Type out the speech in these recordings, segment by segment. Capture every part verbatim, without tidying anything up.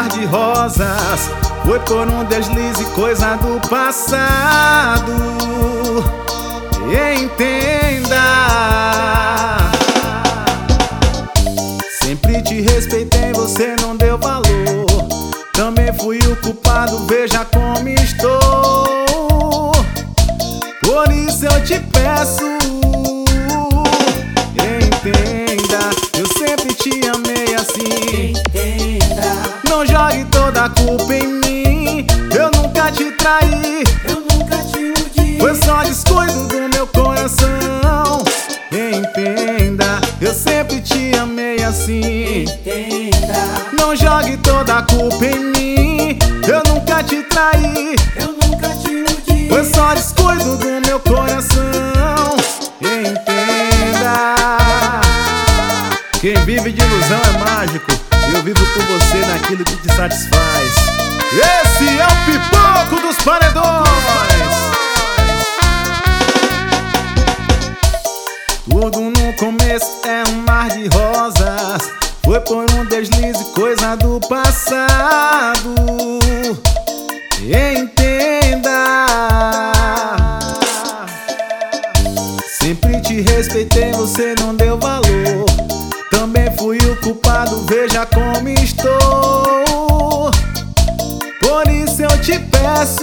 de rosas, foi por um deslize, coisa do passado. Entenda, sempre te respeitei, você não deu valor. Também fui o culpado, veja como estou. Por isso eu te peço, entenda, eu sempre te amei assim. Entenda, não jogue toda a culpa em mim, eu nunca te traí, eu nunca te iludi. foi só descuido do meu coração. Entenda, eu sempre te amei assim. Entenda, não jogue toda a culpa em mim, eu nunca te traí, eu nunca te iludi. foi só descuido do meu coração. Entenda, quem vive de ilusão é mágico. Eu vivo por você naquilo que te satisfaz. Esse é o Pipoco dos Paredões. Tudo no começo é um mar de rosas, foi por um deslize, coisa do passado. Entenda, sempre te respeitei, você não deu valor. Também fui o culpado, veja como estou. Por isso eu te peço,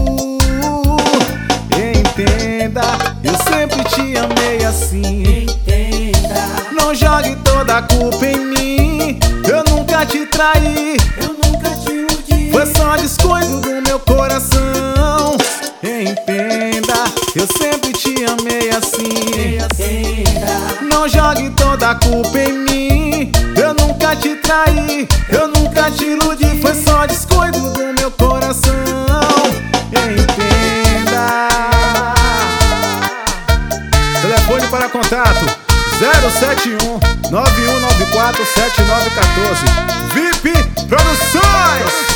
entenda, eu sempre te amei assim. Entenda, não jogue toda a culpa em mim, eu nunca te traí, eu nunca te iludi. foi só descuido do meu coração. Entenda, eu sempre te amei assim. Entenda, não jogue toda a culpa em mim, eu nunca te traí, eu nunca te iludi, foi só descuido do meu coração. Entenda. Telefone para contato zero sete um, nove um nove quatro, sete nove um quatro. V I P Produções.